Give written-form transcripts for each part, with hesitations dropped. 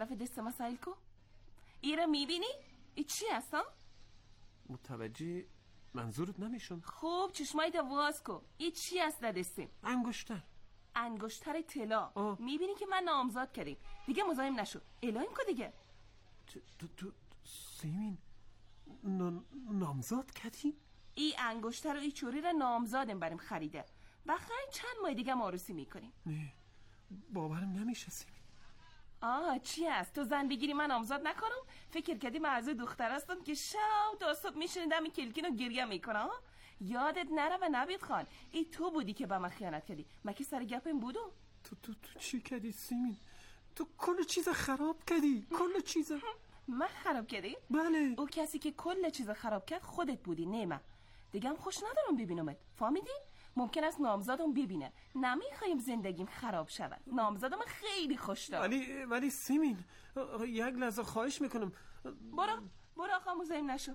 طرف دست ما سایل کو. ایره میبینی؟ ای چی هستا؟ متوجه منظورت نمیشون. خوب چشمایت واز کو. ای چی هست در دستیم؟ انگشتر طلا. میبینی که من نامزاد کردیم دیگه، مزاحم نشو. اعلام کو دیگه. تو سیمین نامزاد کردی؟ ای انگشتر و ای چوری را نامزادم بریم خریده و خیلی چند ماه دیگه عروسی میکنیم. نه باورم نمیشه سیمین. چی هست؟ تو زن بگیری من نامزاد نکنم؟ فکر کردی من از دختر هستم که شب تا صبح میشنیدم این کلکین رو گریه میکنم؟ یادت نره و نبید خان، ای تو بودی که به من خیانت کردی. مگه سر گپم بودو؟ تو چی کردی سیمین؟ تو کل چیز خراب کردی. کل چیز من خراب کردی؟ بله. او کسی که کل چیز خراب کرد خودت بودی، نه من. دیگه هم خوش ندارم ببینمت، فهمیدی؟ ممکن است نامزادم ببینه. نمیخوایم زندگیم خراب شود. نامزادم خیلی خوش دارم. ولی سیمین یک لحظه خواهش میکنم. برو آقا مزاحم نشو.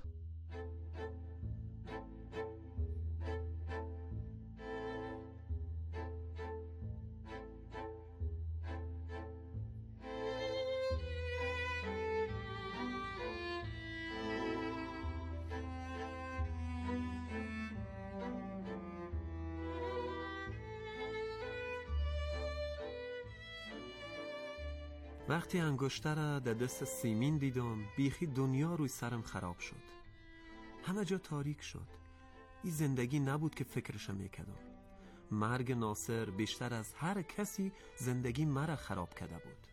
وقتی انگشتر را در دست سیمین دیدم بیخی دنیا روی سرم خراب شد. همه جا تاریک شد. این زندگی نبود که فکرشم میکردم. مرگ ناصر بیشتر از هر کسی زندگی مرا خراب کرده بود.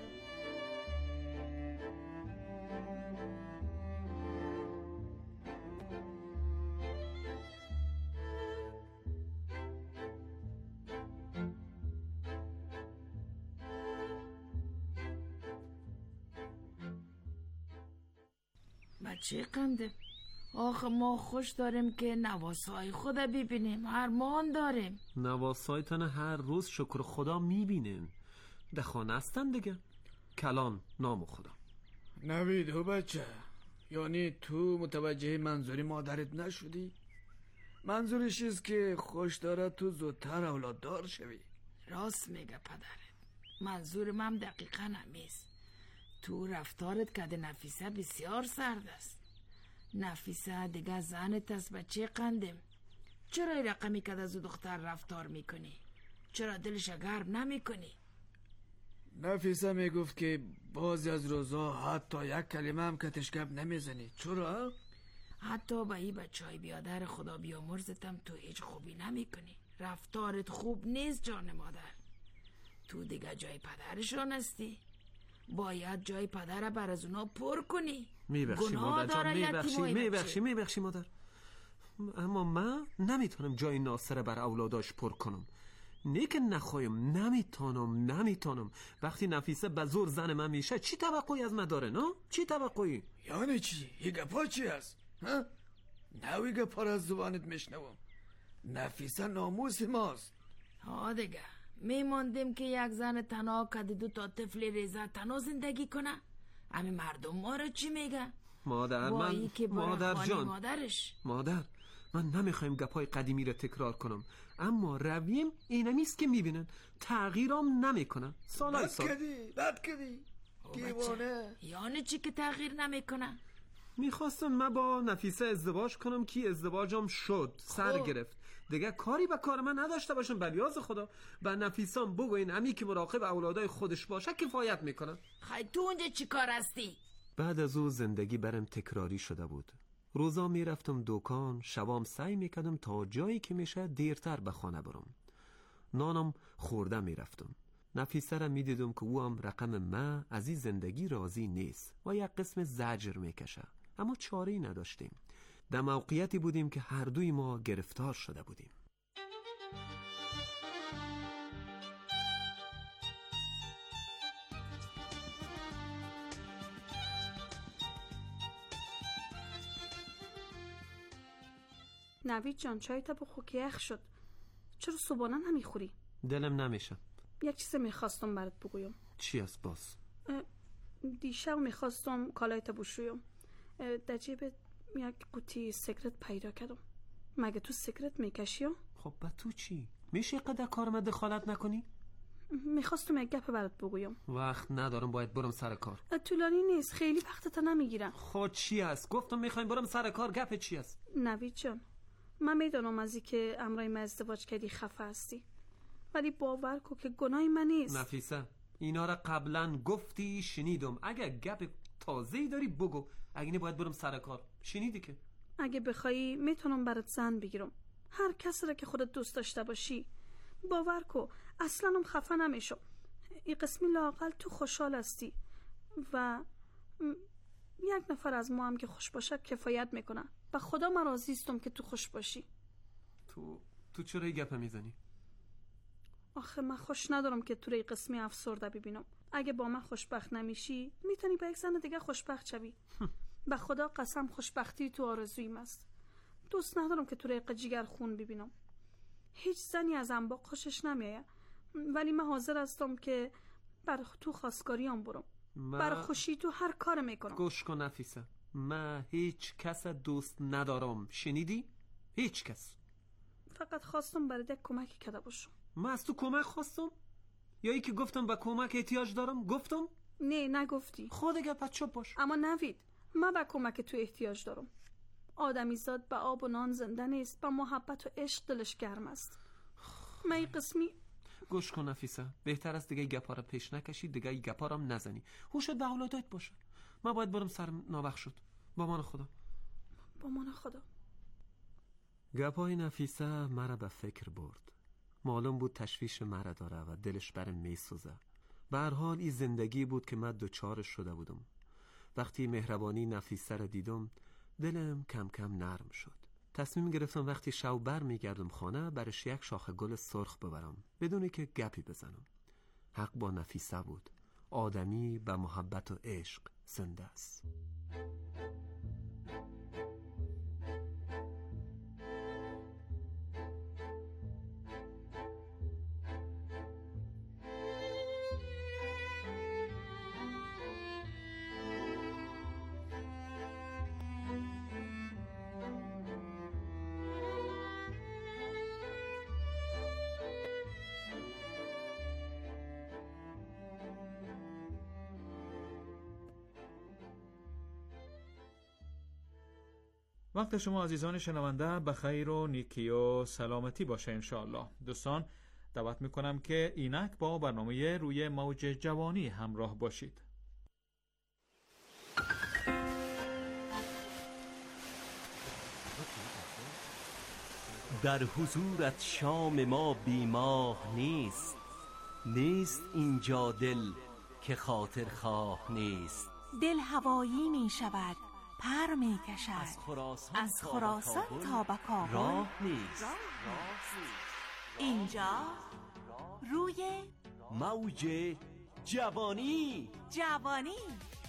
بچه قنده آخه ما خوش داریم که نواسای خدا ببینیم. ارمان داریم. نواسای تنه هر روز شکر خدا میبینیم. ده خانه هستن دیگه. کلان نام خدا. نویدو بچه، یعنی تو متوجه منظوری مادرت نشدی؟ منظورش است که خوش داره تو زودتر اولاد دار شوی. راست میگه پدرت. منظور من دقیقا همیست. تو رفتارت کده نفیسه بسیار سرد است. نفیسه دیگه زنت است بچه قندم. چرا این رقمی که از دختر رفتار میکنی؟ چرا دلش گرم نمیکنی؟ نفیسه میگفت که بعضی از روزا حتی یک کلمه هم که تشکب نمیزنی. چرا؟ حتی به این بچهای بیادر خدا بیامرزتم تو هیچ خوبی نمیکنی. رفتارت خوب نیست جان مادر. تو دیگه جای پدرشون هستی. باید جای پدر بر از اونا پر کنی. میبخشی مادر. میبخشی مادر. اما من نمیتونم جای ناصر بر اولاداش پر کنم. نه که نخوایم. نمیتونم. وقتی نفیسه به زور زن من میشه چی توقعی از من داره؟ نه چی توقعی؟ یعنی چی؟ یه گپا چی هست؟ نوی گپا را از زبانت میشنوم. نفیسه ناموس ماست. دیگه میماندیم که یک زن تنها کده دو تا طفل ریزه تنها زندگی کنه. همه مردم ما رو چی میگه؟ مادر من نمیخوایم گپای قدیمی رو تکرار کنم، اما رویم اینمیست که میبینن. تغییرم نمیکنن. سالای سال بد کدی دیوانه. یعنی چی که تغییر نمیکنن؟ میخواستم من با نفیسه ازدواج کنم که ازدواجم شد. سر گرفت دیگه. کاری به کار من نداشته باشم. بلیاز خدا به نفیسام بگوین امی که مراقب اولادای خودش باشه کفایت میکنن. خیلی تو اونجا چی کار هستی؟ بعد از او زندگی برم تکراری شده بود. روزا میرفتم دکان، شبام سعی میکردم تا جایی که میشه دیرتر به خانه برم. نانم خورده میرفتم. نفیسه را میدیدم که او هم رقم من از این زندگی راضی نیست و یک قسم زجر میکشه. اما چاره‌ای نداشتیم. در موقعیتی بودیم که هر دوی ما گرفتار شده بودیم. نوید جان چای تا بخور که یخ شد. چرا صبحانه نمیخوری؟ دلم نمیشه. یک چیز میخواستم برات بگویم. چی است باز؟ دیشب میخواستم کالایت بشویم. در جیبت یک قوطی سیگرت پیدا کردم. مگه تو سیگرت میکشی؟ خب با تو چی؟ میشه قدر کار من دخالت نکنی؟ میخواستم یک گپ برات بگویم. وقت ندارم، باید برم سر کار. طولانی نیست، خیلی وقتت نمیگیرم. خود چی است؟ گفتم میخوایم برم سر کار، گپ چی است؟ نوید جان، من میدونم از که امرای من ازدواج کردی خفه هستی، ولی باور کن که گناهی من نیست. نفیسه اینا را قبلا گفتی، شنیدم. اگه گپ تازه‌ای داری بگو، اگه نه باید برم سر کار. شنیدی که اگه بخوایی میتونم برات زن بگیرم، هر کسی را که خودت دوست داشته باشی. باور کن اصلا هم خفه نمیشم. این قسمی لااقل تو خوشحال هستی و یک نفر از ما هم که خوش باشه کفایت میکنه. و خدا من راضی استم که تو خوش باشی. تو چرا این گپ میزنی؟ آخه من خوش ندارم که تو ری قسمی افسرده ببینم. اگه با من خوشبخت نمیشی میتونی با یک زن دیگه خوشبخت شوی. به خدا قسم خوشبختی تو آرزویم است. دوست ندارم که تو ری جگر خون ببینم. هیچ زنی از انباق خوشش نمیایه، ولی من حاضر هستم که بر تو خواستگاریام برم. بر خوشی تو هر کار میکنم. گوش کن نفیسه، من هیچ کس دوست ندارم. شنیدی؟ هیچ کس. فقط خواستم برای یک کمکی کرده باشم. من از تو کمک خواستم؟ یا ای که گفتم به کمک احتیاج دارم؟ گفتم؟ نه نگفتی. خود گپت چوب باش. اما نوید، من به کمک تو احتیاج دارم. آدمیزاد به آب و نان زنده نیست، به محبت و عشق دلش گرم است. من این قسمی. گوش کن نفیسه، بهتر است دیگه گپا را پیش نکشی، دیگه این گپا را نزنی. هوشت به اولادت باشه. من باید برم سر ناوقت شد. با مان خدا. با مان خدا. گپای نفیسه مرا به فکر برد. معلوم بود تشویش مرا داره و دلش برم میسوزه. به هر حال این زندگی بود که من دوچارش شده بودم. وقتی مهربانی نفیسه را دیدم دلم کم کم نرم شد. تصمیم گرفتم وقتی شب بر میگردم خانه برش یک شاخه گل سرخ ببرم بدون که گپی بزنم. حق با نفیسه بود. آدمی به محبت و عشق زنده است. وقت شما عزیزان شنونده به خیر و نیکی و سلامتی باشه انشاءالله. دوستان دعوت میکنم که اینک با برنامه روی موج جوانی همراه باشید. در حضورت شام ما بیماه نیست، نیست اینجا دل که خاطر خواه نیست. دل هوایی می شود، پر می کشد از خراسان تا به کابل. راه نیست. اینجا روی موج جوانی. جوانی.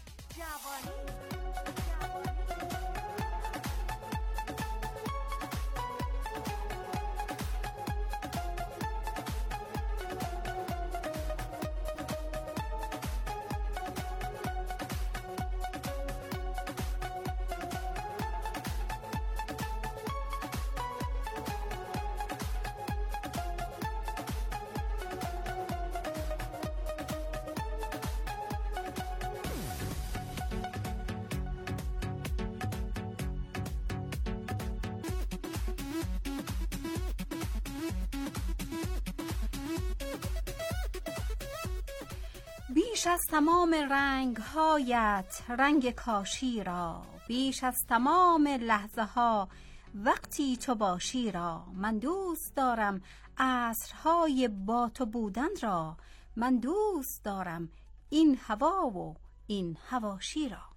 بیش از تمام رنگ‌هایت رنگ کاشی را، بیش از تمام لحظه ها وقتی تو باشی را. من دوست دارم عصرهای با تو بودن را، من دوست دارم این هوا و این هواشی را.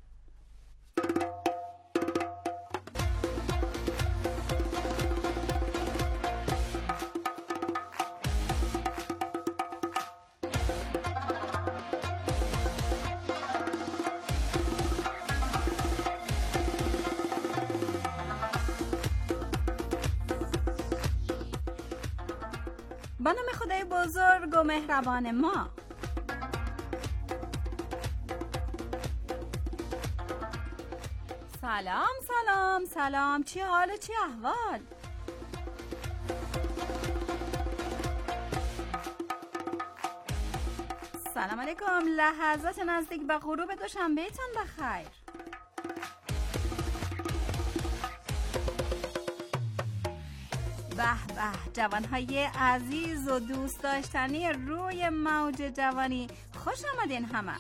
به نام خدای بزرگ و مهربان ما. سلام سلام سلام، چی حال و چی احوال؟ سلام علیکم. لحظات نزدیک به غروب دوشنبهتون بخیر. به به جوانهای عزیز و دوست داشتنی روی موج جوانی، خوش آمدین همه.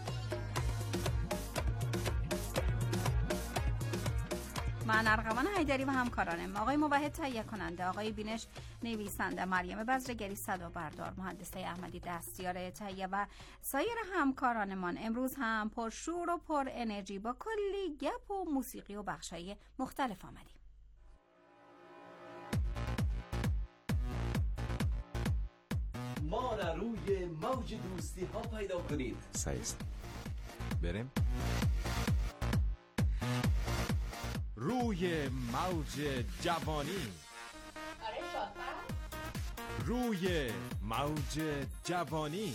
من ارغوان حیدری و همکارانم، آقای موحد تهیه کننده، آقای بینش نویسنده، مریم بزرگری صدا بردار، مهندس احمدی دستیار تهیه و سایر همکارانمان امروز هم پر شور و پر انرژی با کلی گپ و موسیقی و بخشای مختلف آمدیم. ما را روی موج دوستی ها پیدا کنید. سایست بریم روی موج جوانی. روی موج جوانی.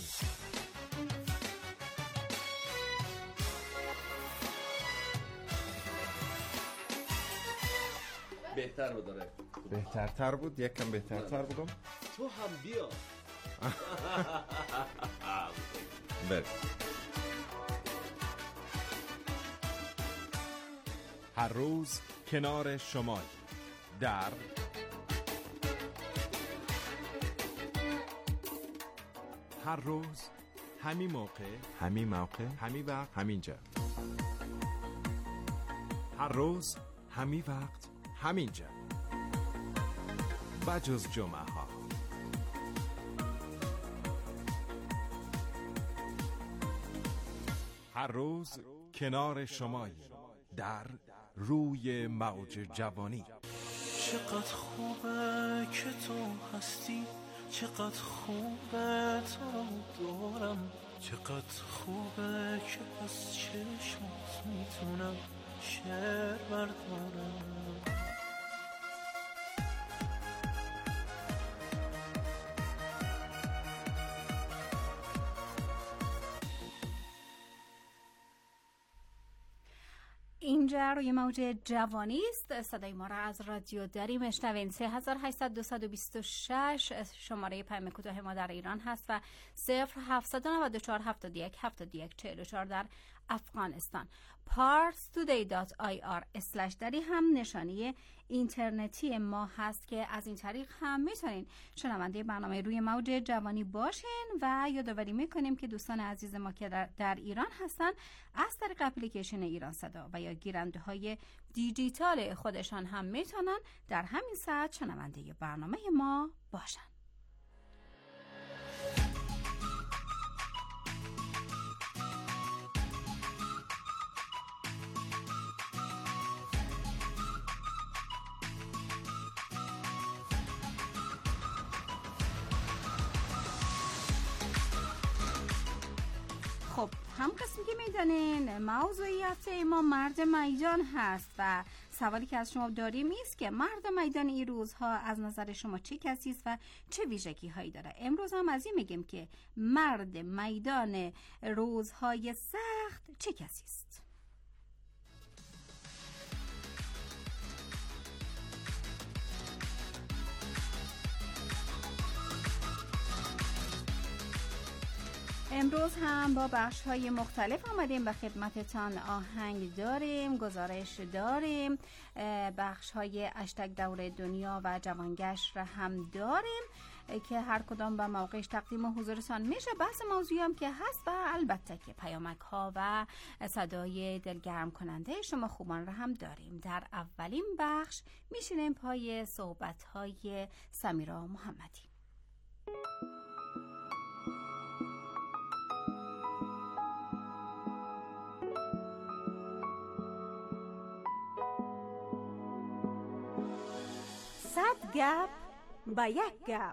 بهتر رو داره. بهترتر بود، یک کم بهترتر بودم. تو هم بیا. بریم. هر روز کنار شما در هر روز همین موقع، همین موقع، همین وقت، همینجا. هر روز همین وقت، همینجا. بجز جمعه ها. هر روز کنار شمایی در روی موج جوانی. چقدر خوبه که تو هستی، چقدر خوبه تو دارم، چقدر خوبه که از چشمات میتونم شعر بردارم. اینجا روی موج جوانی است. صدای ما را از رادیو داری میشنوین. 388226 شماره پیام کوتاه ما در ایران هست و 0794717144 در افغانستان. parstoday.ir/ دری هم نشانی اینترنتی ما هست که از این طریق هم میتونین شنونده برنامه روی موج جوانی باشین و یادآوری میکنیم که دوستان عزیز ما که در ایران هستن از طریق اپلیکیشن ایران صدا و یا گیرنده های دیجیتال خودشان هم میتونن در همین ساعت شنونده برنامه ما باشن. خب هم قسمی که میدانین موضوعیت ما مرد میدان هست و سوالی که از شما داریم ایست که مرد میدان این روزها از نظر شما چه کسی است و چه ویژگی هایی داره. امروز هم از این میگیم که مرد میدان روزهای سخت چه کسی است. امروز هم با بخش‌های مختلف آمدیم به خدمتتان. آهنگ داریم، گزارش داریم، بخش‌های اشتگ دور دنیا و جوانگشت را هم داریم که هر کدام به موقعش تقدیم حضورتان میشه. بحث موضوعی هم که هست و البته که پیامک ها و صدای دلگرم کننده شما خوبان را هم داریم. در اولین بخش میشینیم پای صحبت‌های سمیرا محمدی. صد گپ با یک گپ.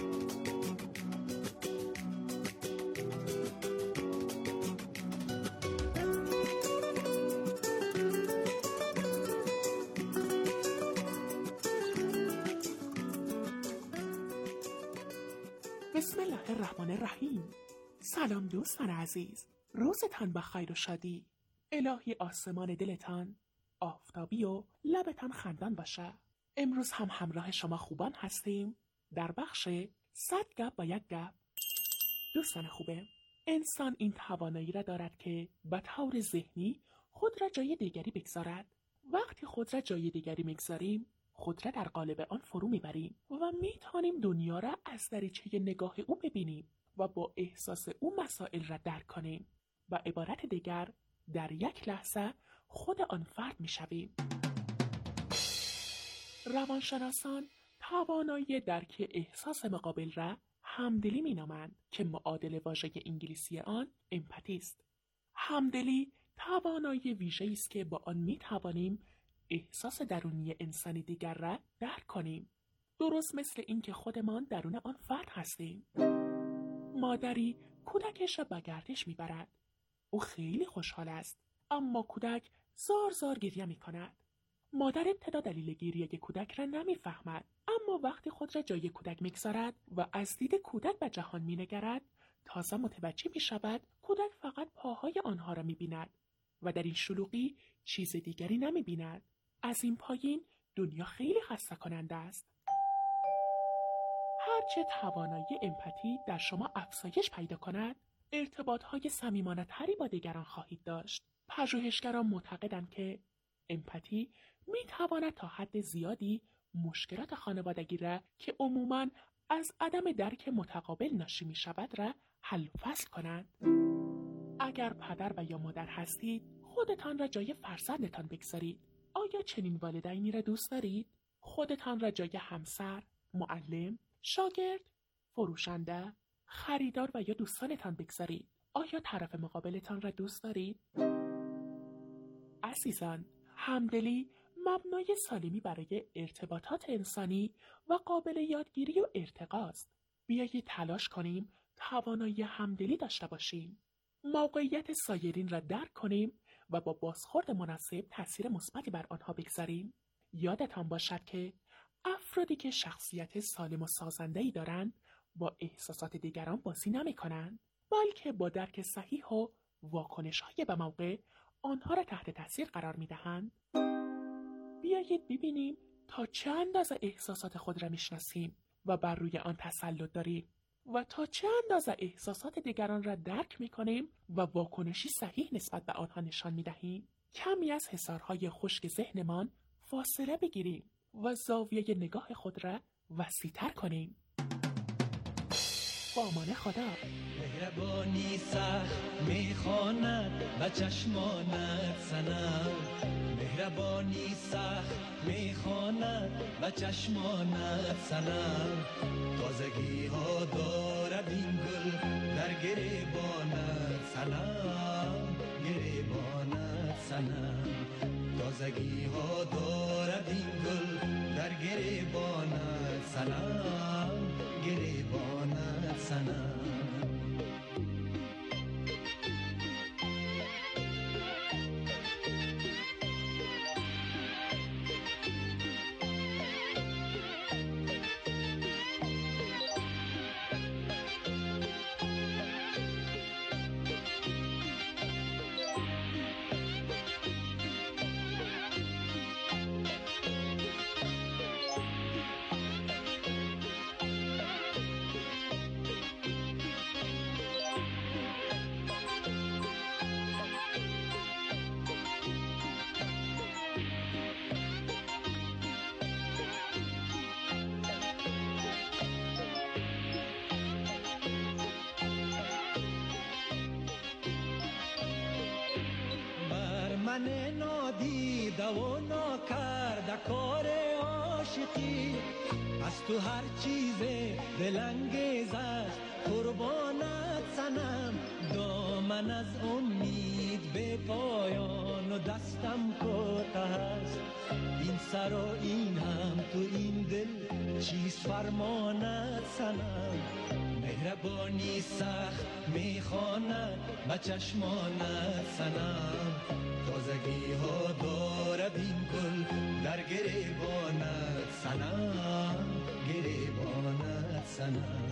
بسم الله الرحمن الرحیم. سلام دوستان عزیز، روزتان با خیر و شادی. الهی آسمان دلتان آفتابی و لبتان خندان باشه. امروز هم همراه شما خوبان هستیم در بخش 100 گپ با یک گپ. دوستان خوبه، انسان این توانایی را دارد که به طور ذهنی خود را جای دیگری بگذارد. وقتی خود را جای دیگری میگذاریم، خود را در قالب آن فرو میبریم و میتوانیم دنیا را از دریچه نگاه او ببینیم و با احساس او مسائل را درک کنیم. به عبارت دیگر، در یک لحظه خود آن فرد میشویم. روانشناسان توانایی درک احساس مقابل را همدلی مینامند که معادل واژه انگلیسی آن امپاتی است. همدلی توانایی ویژه‌ای است که با آن میتوانیم احساس درونی انسان دیگر را درک کنیم، درست مثل اینکه خودمان درون آن فرد هستیم. مادری کودکش را به گردش میبرد. او خیلی خوشحال است، اما کودک زار زار گریه میکند. مادر ابتدا دلیل گریه کودک را نمیفهمد، اما وقتی خود را جای کودک میگذارد و از دید کودک به جهان مینگرد، تازه متوجه میشود کودک فقط پاهای آنها را میبیند و در این شلوغی چیز دیگری نمیبیند. از این پایین دنیا خیلی خسته کننده است. هرچه توانایی امپاتی در شما افزایش پیدا کند، ارتباطهای صمیمانه‌تری با دیگران خواهید داشت. پژوهشگران معتقدند که امپاتی میتواند تا حد زیادی مشکلات خانوادگی را که عموماً از عدم درک متقابل ناشی می شود را حل و فصل کنند. اگر پدر و یا مادر هستید، خودتان را جای فرزندتان بگذارید. آیا چنین والدینی را دوست دارید؟ خودتان را جای همسر، معلم، شاگرد، فروشنده، خریدار و یا دوستانتان بگذارید. آیا طرف مقابلتان را دوست دارید؟ عزیزان، همدلی مبنای سالمی برای ارتباطات انسانی و قابل یادگیری و ارتقاست. بیایید تلاش کنیم توانایی همدلی داشته باشیم. موقعیت سایرین را درک کنیم و با بازخورد مناسب تأثیر مثبتی بر آنها بگذاریم. یادتان باشد که افرادی که شخصیت سالم و سازنده‌ای دارند با احساسات دیگران بازی نمی‌کنند، بلکه با درک صحیح و واکنش‌های به موقع آنها را تحت تاثیر قرار می‌دهند. بیایید ببینیم تا چه اندازه احساسات خود را می‌شناسیم و بر روی آن تسلط داریم و تا چه اندازه احساسات دیگران را درک می‌کنیم و واکنشی صحیح نسبت به آنها نشان می‌دهیم. کمی از حصارهای خشک ذهنمان فاصله بگیریم و زاویه نگاه خود را وسیع‌تر کنیم. با امان خدا. مهربانی سخت میخواند و چشمانت سنم. مهربانی سخت میخواند و چشمانت سنم. تازگی ها دارد این گل در گریبانت سنم. گریبانت سنم. تازگی ها دارد این گل در گریبانت سنم. گریبانت سنم. من نادیده و ناکرده کار عاشقی از تو هر چیز دلانگیز است قربانت سنم. دامن از امید به پایان و دستم کوته است. این سر و این هم تو این دل چیز فرمانت سنم. مهربانی سخت میخواند و چشمانت سنم. تازگی ها دارد این گل در گریبانت سنم. گریبانت سنم.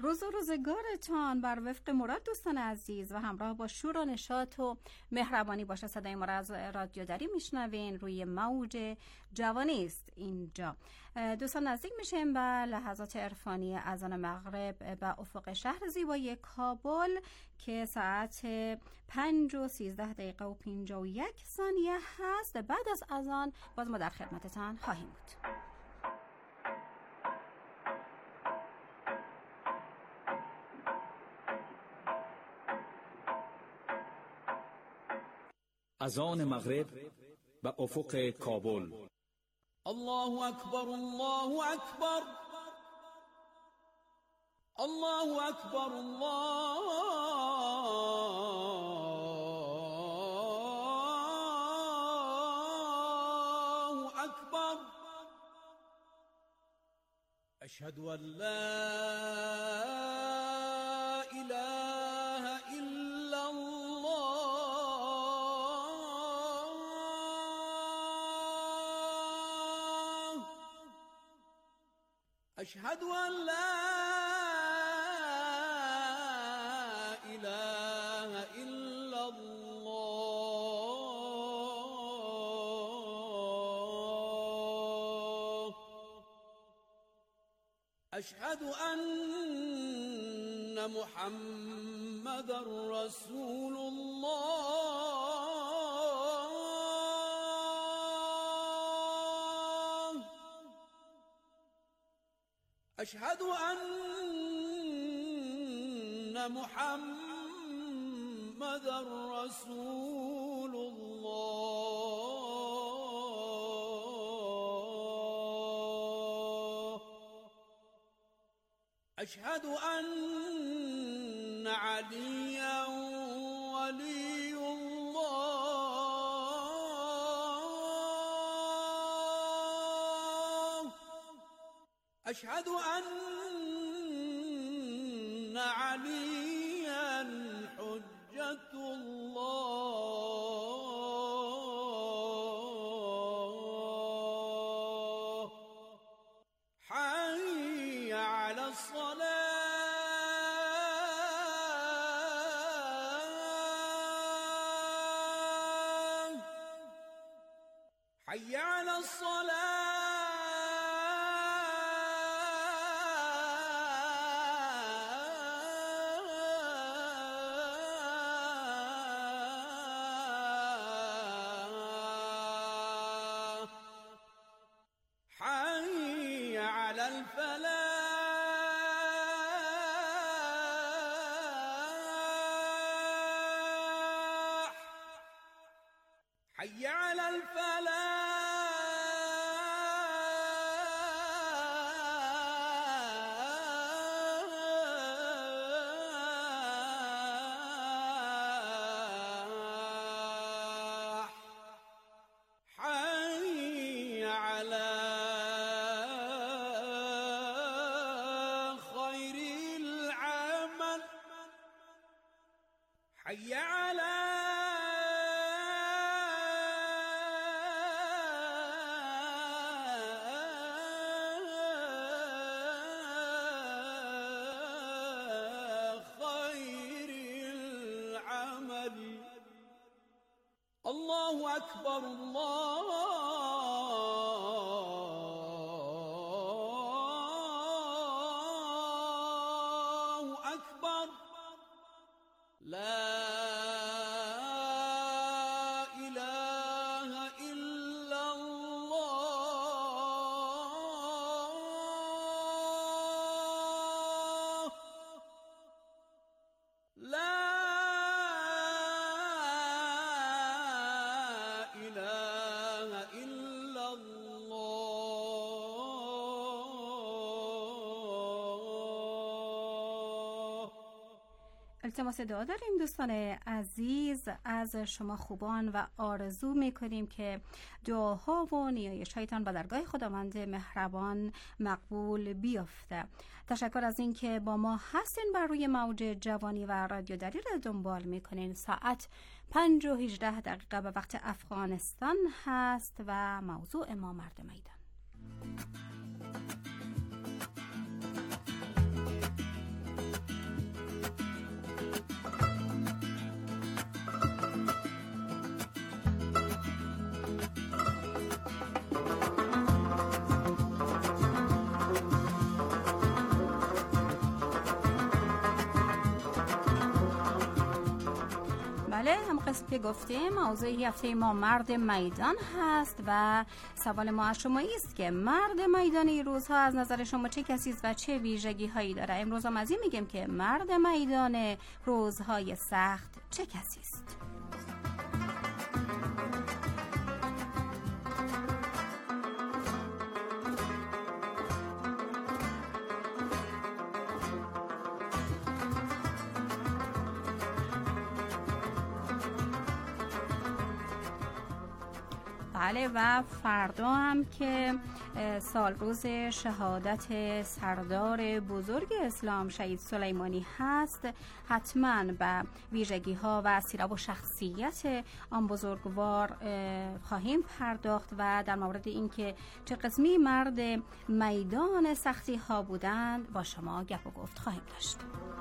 روز و روزگارتان بر وفق مراد دوستان عزیز و همراه با شور و نشاط و مهربانی باشه. صدای ما را از رادیو دری میشنوین، روی موج جوانی است اینجا. دوستان نزدیک میشیم به لحظات عرفانی اذان مغرب به افق شهر زیبای کابل که ساعت 5:13:51 هست. بعد از اذان باز ما در خدمتتان خواهیم بود. اذان مغرب به افق کابل. الله اکبر، الله اکبر، الله اکبر، الله اکبر. اشهد ان لا اله الا الله. اشهد ان لا اله الا الله. اشهد ان محمد رسول الله. اشهد ان محمد رسول الله. اشهد ان عليا ولي الله. اشهد ان عليا حجة الله. حي على الصلاة، حي على الصلاة، حي على الفلاح، حي على الفلاح، حي على خير العمل، حي على خير العمل. الله أكبر، الله أكبر. لا إله إلا الله. لا إله إلا الله. التماس دعا داریم دوستان عزیز از شما خوبان و آرزو میکنیم که دعاها و نیایش‌هایتان به درگاه خداوند مهربان مقبول بیفته. تشکر از اینکه با ما هستین بر روی موج جوانی و رادیو دری را دنبال میکنین. ساعت 5:18 به وقت افغانستان هست و موضوع ما مرد میدان. بله، هم قسم که گفتیم موضوع هفته ما مرد میدان هست و سوال ما از شما است که مرد میدان این روزها از نظر شما چه کسی است و چه ویژگی هایی داره؟ امروز هم از این میگیم که مرد میدان روزهای سخت چه کسی است؟ بله، و فردا هم که سال روز شهادت سردار بزرگ اسلام شهید سلیمانی هست، حتما به ویژگی ها و سیره و شخصیت آن بزرگوار خواهیم پرداخت و در مورد اینکه چه قسمی مرد میدان سختی ها بودند با شما گپ و گفت خواهیم داشت.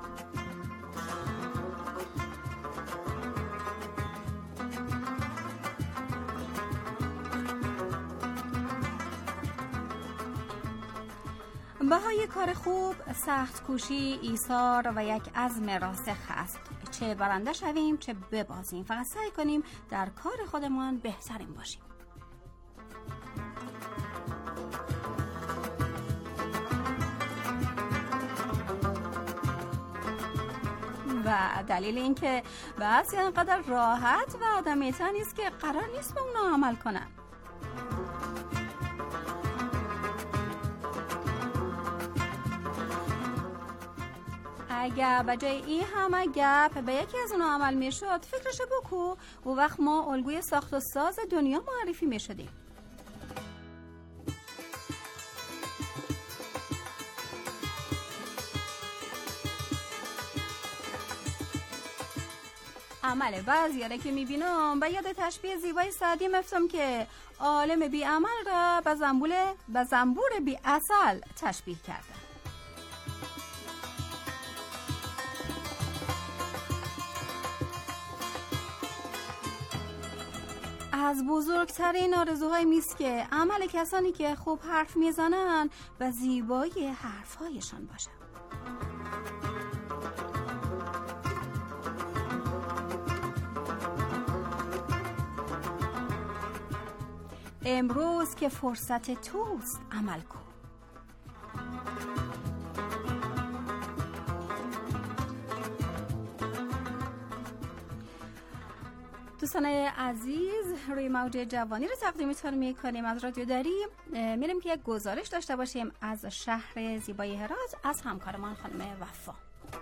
بهای کار خوب سخت کوشی، ایثار و یک عزم راسخ است. چه برنده شویم چه ببازیم، فقط سعی کنیم در کار خودمان بهترین باشیم. و دلیل این که بعضی انقدر راحت و آدمیتن است که قرار نیست به اونا عمل کنن. اگر بجای این همه گپ به یکی از اونا عمل می شد، فکرشو بکو، و وقت ما الگوی ساخت و ساز دنیا معرفی می شدیم. عمل بعضیاره که می بینم به یاد تشبیه زیبای سعدی مفتم که عالم بی عمل را به زنبور بی عسل تشبیه کرده. از بزرگترین آرزوهای میست که عمل کسانی که خوب حرف میزنن و زیبایی حرفهایشان باشه. امروز که فرصت توست عمل کن. دوستان عزیز، روی موج جوانی رو تقدیمتون میکنیم از رادیو دری. میریم که یک گزارش داشته باشیم از شهر زیبای هرات از همکارمان خانم وفا.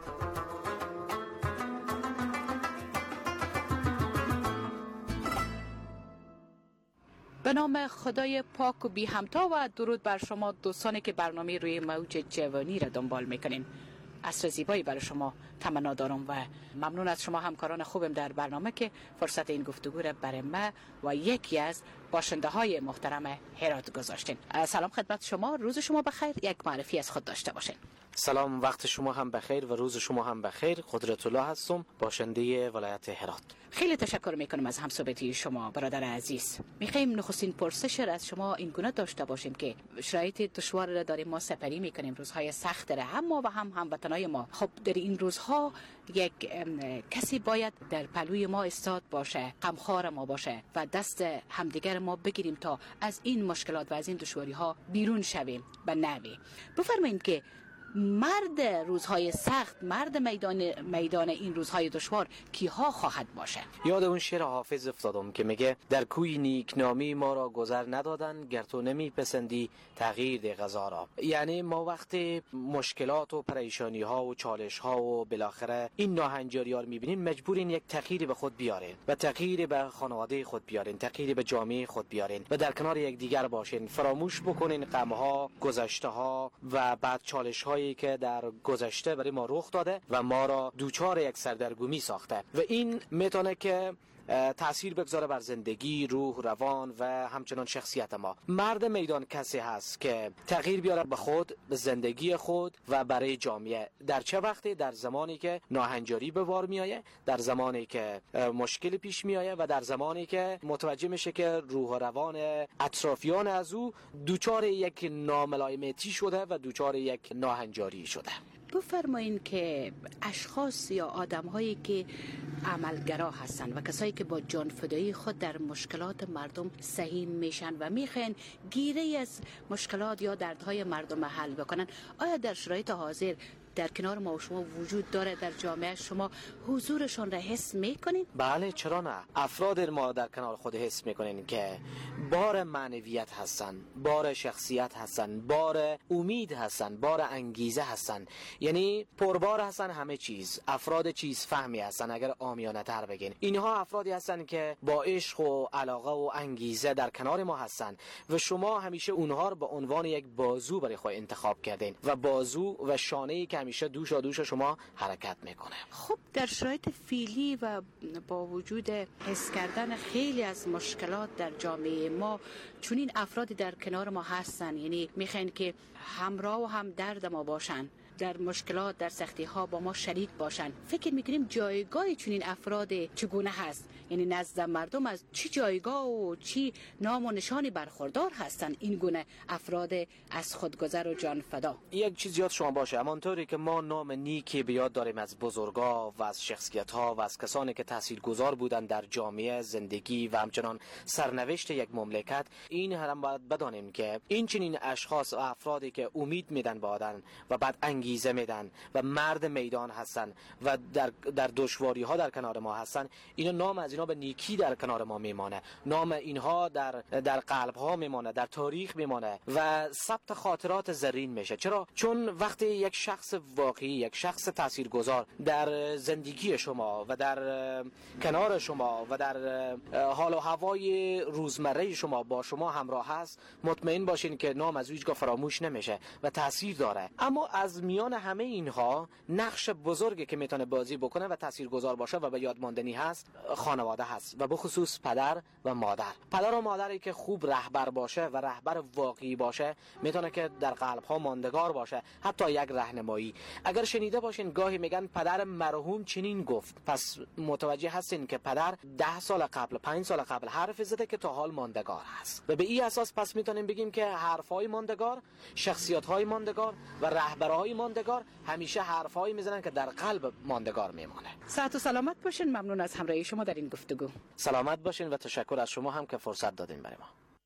به نام خدای پاک و بی همتا و درود بر شما دوستانی که برنامه روی موج جوانی را دنبال میکنین. عصر زیبایی برای شما تمنا دارم و ممنون از شما همکاران خوبم در برنامه که فرصت این گفتگو را برای ما و یکی از باشنده های محترم هرات گذاشتین. سلام خدمت شما، روز شما بخیر. یک معرفی از خود داشته باشین. سلام، وقت شما هم بخیر و روز شما هم بخیر. قدرت الله هستم، باشنده ولایت هرات. خیلی تشکر میکنم از همصحبتی شما برادر عزیز. میخوایم نخستین پرسش را از شما این گونه داشته باشیم که شرایط دشوار را داریم ما سپری میکنیم، روزهای سخت داره هم ما و هم هموطنای ما. خب در این روزها یک کسی باید در پلوی ما استاد باشه، غمخوار ما باشه و دست همدیگر ما بگیریم تا از این مشکلات و از این دشواری ها بیرون شویم به نوی. بفرمایید که مرد روزهای سخت، مرد میدان این روزهای دشوار کیها خواهد باشه؟ یاد اون شعر حافظ افتادم که میگه در کوی نیکنامی ما را گذر ندادن، گر تو نمیپسندی تغییر ده قضا را. یعنی ما وقتی مشکلات و پریشانی ها و چالش ها و بالاخره این ناهنجاری ها رو میبینین، مجبورین یک تغییری به خود بیارین و تغییری به خانواده خود بیارین، تغییری به جامعه خود بیارین و در کنار یک دیگر باشین. فراموش بکنین غم ها، گذشته ها و بعد چالش های که در گذشته برای ما رخ داده و ما را دوچار یک سردرگمی ساخته و این میتونه که تأثیر بگذاره بر زندگی، روح، روان و همچنان شخصیت ما. مرد میدان کسی هست که تغییر بیاره به خود، به زندگی خود و برای جامعه. در چه وقتی؟ در زمانی که ناهنجاری به بار میآید، در زمانی که مشکل پیش میآید و در زمانی که متوجه میشه که روح و روان اطرافیان از او دوچار یک ناملایمتی شده و دوچار یک ناهنجاری شده. بفرمایین که اشخاص یا آدم‌هایی که عملگرا هستن و کسایی که با جان فدایی خود در مشکلات مردم سهیم میشن و میخواین گیره از مشکلات یا دردهای مردم حل بکنن، آیا در شرایط حاضر در کنار ما و شما وجود داره؟ در جامعه شما حضورشان را حس میکنین؟ بله، چرا نه؟ افراد ما در کنار خود حس میکنین که بار معنویت هستن، بار شخصیت هستن، بار امید هستن، بار انگیزه هستن، یعنی پربار هستن همه چیز. افراد چیز فهمی هستن اگر عامیانه تر بگین. اینها افرادی هستن که با عشق و علاقه و انگیزه در کنار ما هستن و شما همیشه اونها رو به عنوان یک بازو برای خود انتخاب کردین و بازو و شانه‌ای که همیشه دوش شما حرکت میکنه. خب در شرایط فعلی و با وجود حس کردن خیلی از مشکلات در جامعه ما، چون این افرادی در کنار ما هستن، یعنی میخواین که همراه و هم درد ما باشن، در مشکلات در سختی ها با ما شریک باشن، فکر میکنیم جایگاه چون این افراد چگونه هست؟ یعنی نزد مردم از چی جایگاه و چی نام و نشانی برخوردار هستن این گونه افراد از خودگذر و جان فدا؟ یک چیز یاد شما باشه، همانطوری که ما نام نیکی به یاد داریم از بزرگا و از شخصیت ها و از کسانی که تاثیرگذار بودن در جامعه، زندگی و همچنان سرنوشت یک مملکت، این هم باید بدانیم که این چنین اشخاص و افرادی که امید میدن به آدم و بعد انگیزه میدن و مرد میدان هستن و در دشواری ها در کنار ما هستن، اینا نام از اینا به نیکی در کنار ما میمانه، نام اینها در قلب ها میمانه، در تاریخ میمانه و ثبت خاطرات زرین میشه. چرا؟ چون وقتی یک شخص واقعی، یک شخص تاثیرگذار در زندگی شما و در کنار شما و در حال و هوای روزمره شما با شما همراه هست، مطمئن باشین که نام از هیچگاه فراموش نمیشه و تاثیر داره. اما از میان همه اینها نقش بزرگی که میتونه بازی بکنه و تاثیرگذار باشه و به یاد ماندنی هست، خانواده هست و به خصوص پدر و مادر. پدر و مادری که خوب رهبر باشه و رهبر واقعی باشه، میتونه که در قلب ها ماندگار باشه، حتی یک راهنمایی. اگر شنیده باشین گاهی میگن پدر مرحوم چنین گفت، پس متوجه هستین که پدر 10 سال قبل، 5 سال قبل حرف زده که تا حال ماندگار هست و به این اساس پس میتونیم بگیم که حرفای ماندگار، شخصیت‌های ماندگار و رهبرهای ماندگار همیشه حرفایی میزنن که در قلب ماندگار میمونه. صحت و سلامت باشین. ممنون از همراهی شما در این گفتگو. سلامت باشین و تشکر از شما هم که فرصت دادین برای ما.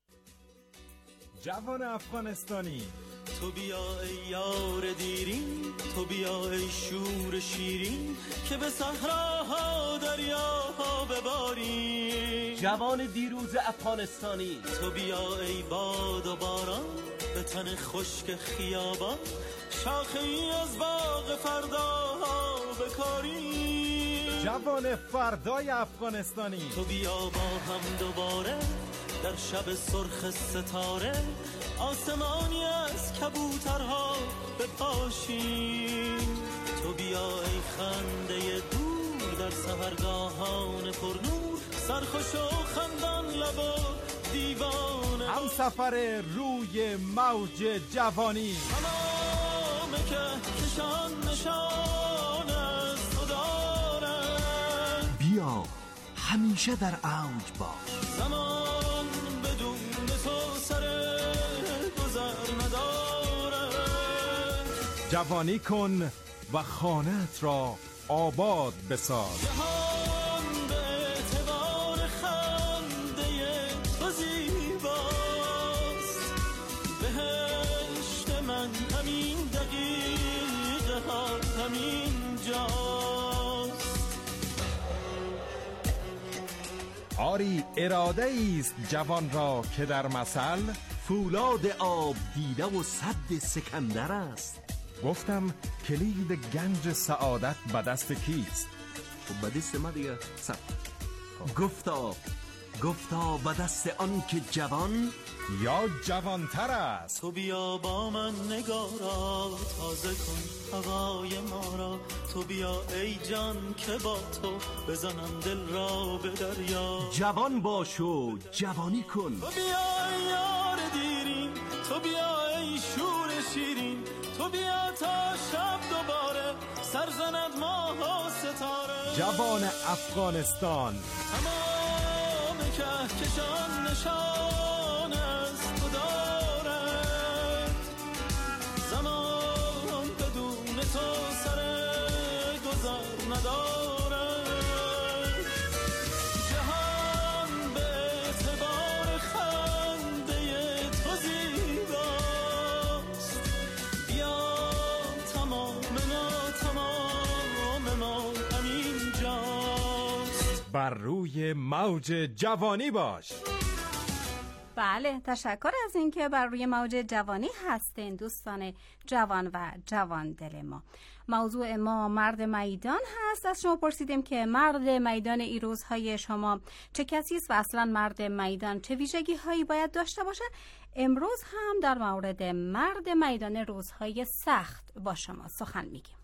جوان افغانستانی، تو بیا ای یار دیرین، تو بیا ای شور شیرین که به صحراها دریاها بباری. جوان دیروز افغانستانی، تو بیا ای باد و باران به تن خشک خیابان، شاخه ای از باغ فرداها بکاری. جوان فردای افغانستانی، تو بیا با هم دوباره در شب سرخ ستاره، آسمانی از کبوترها بپاشیم. تو بیا ای خنده دور در سحرگاهان پرنور، سرخوش و خندان لب و دیوانه، هم سفر روی موج جوانی. تمام کهکشان نشان از تو دارد، بیا همیشه در اوج باش. زمان بدون تو سر گذر نداره. جوانی کن و خانه‌ات را آباد بساز. جهان به اعتبار خنده تو زیباست، بهشت من همین دقیقه ها همین جاست. آری اراده است جوان را که در مثل فولاد آب دیده و سد سکندر است. گفتم کلید گنج سعادت به دست کیست؟ خب به دست ما دیگه. گفتا به دست آن که جوان یا جوانتر است. تو بیا با من نگارا تازه کن هوای ما را، تو بیا ای جان که با تو بزنم دل را به دریا. جوان باش و جوانی کن. تو بیا ای یار دیرین، تو بیا ای شور شیرین، تو بیا تا شب دوباره سرزند ماه و ستاره. جوان افغانستان، تمام کهکشان نشان از تو دارد، زمان بدون تو بر روی موج جوانی باش. بله، تشکر از اینکه بر روی موج جوانی هستین دوستان جوان و جوان دل ما. موضوع ما مرد میدان هست. از شما پرسیدیم که مرد میدان این روزهای شما چه کسی است و اصلا مرد میدان چه ویژگی هایی باید داشته باشه. امروز هم در مورد مرد میدان روزهای سخت با شما سخن میگیم.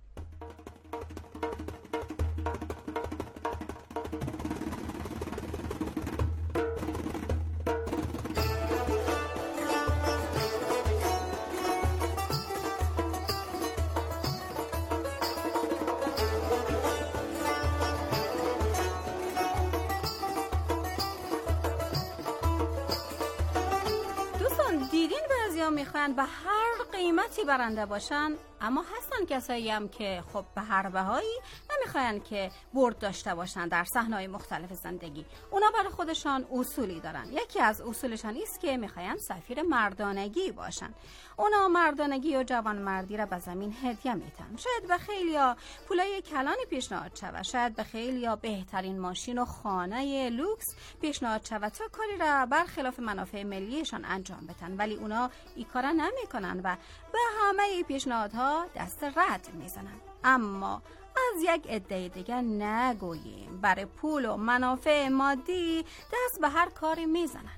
میخوان به هر قیمتی برنده باشن، اما هستن کسایی هم که خب به هر بهایی نمیخوان که برد داشته باشن در صحنه‌های مختلف زندگی. اونا برای خودشان اصولی دارن. یکی از اصولشان است که میخوان سفیر مردانگی باشن. اونا مردانگی و جوانمردی را به زمین هدیه میدن. شاید به خیلیا پولای کلانی پیشنهاد شود، شاید به خیلیا بهترین ماشین و خانه لوکس پیشنهاد شود تا کاری را برخلاف منافع ملیشان انجام بدن، ولی اونا این کارا نمیکنن و به همه پیشنهادها دست رد میزنن. اما از یک عده دیگه نگوییم، برای پول و منافع مادی دست به هر کاری میزنن.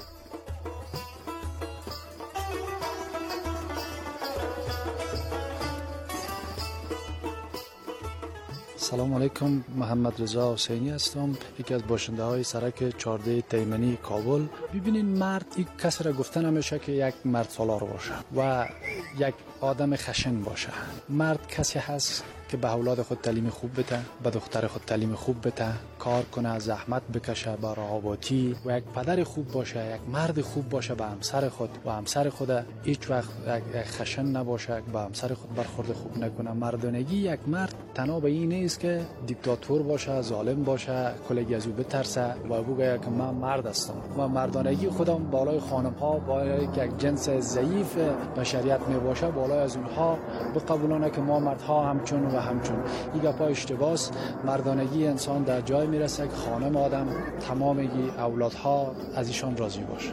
سلام علیکم، محمد رضا حسینی هستم، یکی از باشنده های سرک 14 تیمنی کابل. ببینین، مرد یک کسی را گفتن همیشه که یک مرد سالار باشه و یک آدم خشن باشه. مرد کسی هست که به اولاد خود تعلیم خوب بده، به دختر خود تعلیم خوب بده، کار کنه، زحمت بکشه، با رقابتی و یک پدر خوب باشه، یک مرد خوب باشه به همسر خود و همسر خود هیچ وقت یک خشن نباشه، به همسر خود برخورد خوب نکنه. مردانگی یک مرد تنها به این نیست که دیکتاتور باشه، ظالم باشه، کلگی از او بترسه و بگه که من مرد هستم. و مردانگی خودم بالای خانم ها، بالای یک جنس ضعیف بشریت می باشه، بالای از اونها بقبولانه که ما مردها همچون این گپا اشتباس. مردانگی انسان در جای میرسه که خانم آدم تمامگی اولادها از ایشان راضی باشه.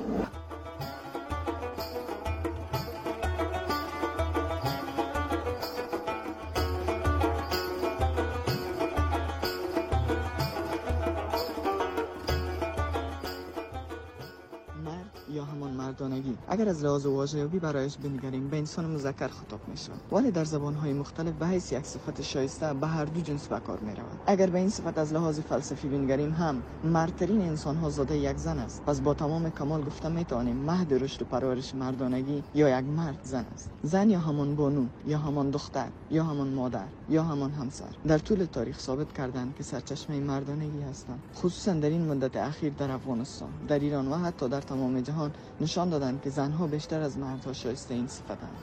اگر از لحاظ واژه‌یابی برایش بنگریم به انسان مذکر خطاب می‌شود، ولی در زبان‌های مختلف به حیث یک صفت شایسته به هر دو جنس به کار می‌رود. اگر به این صفت از لحاظ فلسفی بنگریم هم مردترین انسان‌ها زاده یک زن است. پس با تمام کمال گفته می‌توانیم مهد رشد و پرورش مردانگی یا یک مرد زن است. زن یا همان بانو، یا همان دختر، یا همان مادر، یا همان همسر در طول تاریخ ثابت کردند که سرچشمه مردانگی هستند. خصوصا در این مدت اخیر در افغانستان، در ایران و حتی در تمام جهان نشان دادند که زنها بیشتر از مردها شایسته این صفتند.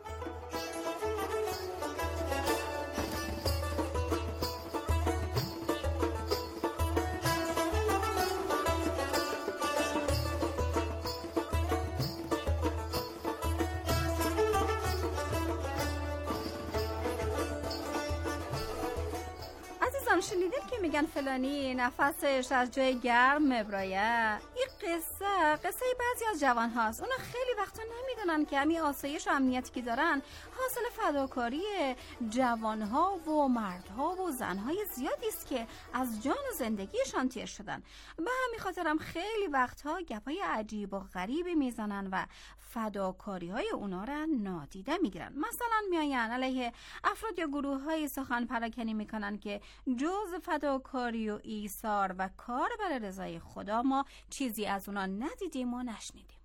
شنیدید که میگن فلانی نفسش از جای گرم مبرایه؟ این قصه بعضی از جوان هاست. اونا خیلی وقتا نمیدونن که همین آسایش و امنیتی که دارن حاصل فداکاری جوان ها و مردها و زن های زیادی است که از جان و زندگیشان تیر شدن. به همین خاطرم خیلی وقتها گپای عجیب و غریبی میزنن و فداکاری های اونا را نادیده میگیرن. مثلا میاین علیه افراد یا گروه های سخن پراکنی میکنن که جز فداکاری و ایثار و کار برای رضای خدا ما چیزی از اونا ندیدیم و نشنیدیم.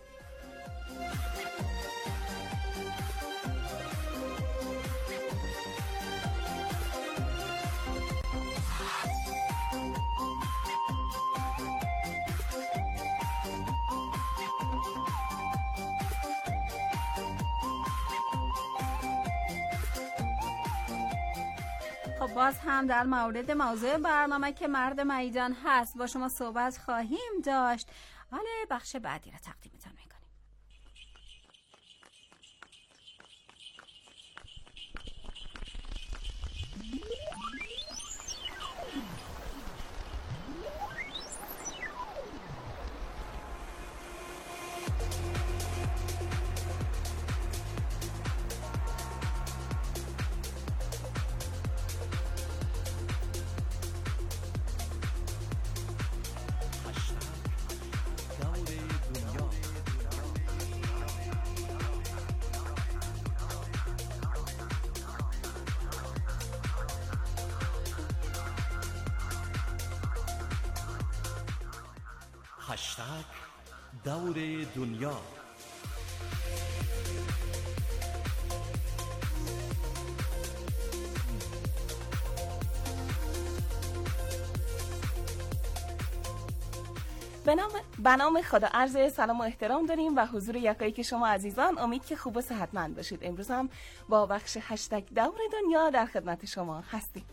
خب باز هم در مورد موضوع برنامه که مرد میدان هست با شما صحبت خواهیم داشت. حالا بخش بعدی را تقدیمتان میکنیم. دور دنیا. به نام خدا عرض سلام و احترام داریم و حضور یکایک شما عزیزان. امید که خوب و صحتمند باشید. امروز هم با بخش هشتگ دور دنیا در خدمت شما هستیم.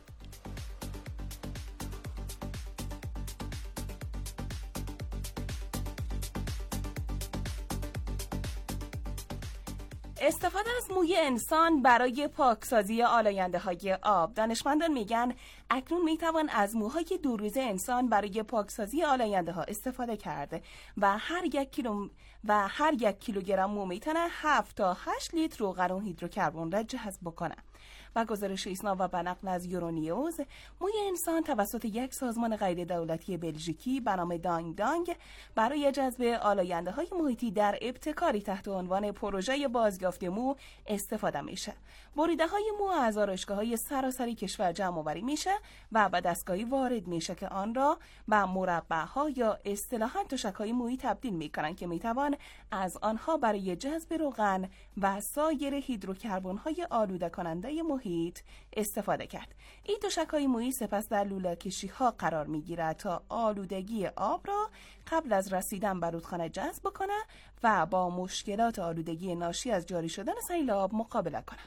استفاده از موی انسان برای پاکسازی آلاینده های آب. دانشمندان میگن اکنون میتوان از موهای دوروزه انسان برای پاکسازی آلاینده ها استفاده کرده و هر یک کیلوگرم مو میتونه 7 تا 8 لیتر روغن هیدروکربن را جذب بکنه. و گزارش ایسنا و به نقل از یورونیوز، موی انسان توسط یک سازمان غیر دولتی بلژیکی به نام دانگ دانگ برای جذب آلاینده های محیطی در ابتکاری تحت عنوان پروژه بازیافت مو استفاده میشه. بریده های مو از آرایشگاه های سراسری کشور جمع آوری میشه و به دستگاهی وارد میشه که آن را به مربع ها یا اصطلاحاً تشک های مویی تبدیل میکنن که میتوان از آنها برای جذب روغن و سایر هیدروکربن های آلوده کننده محیط استفاده کرد. این تشک‌های مویی سپس در لولاکشی ها قرار میگیرد تا آلودگی آب را قبل از رسیدن به رودخانه جذب کنه و با مشکلات آلودگی ناشی از جاری شدن سیلاب مقابله کنه.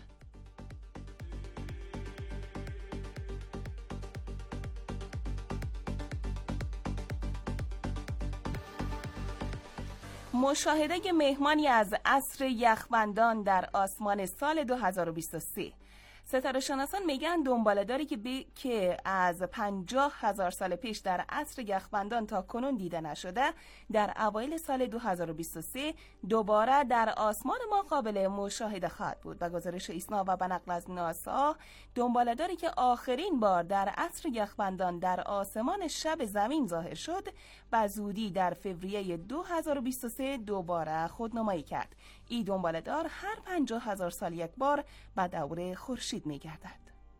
مشاهده مهمانی از عصر یخبندان در آسمان سال 2023. ستاره شناسان میگن دنباله‌داری که از 50,000 سال پیش در عصر یخبندان تا کنون دیده نشده، در اوایل سال 2023 دوباره در آسمان ما قابل مشاهده خواهد بود. و گزارش ایسنا و به نقل از ناسا، دنباله‌داری که آخرین بار در عصر یخبندان در آسمان شب زمین ظاهر شد، به زودی در فوریه 2023 دوباره خودنمایی کرد. این دنباله‌دار هر 50,000 سال یک بار به دور خورشید می‌گردد.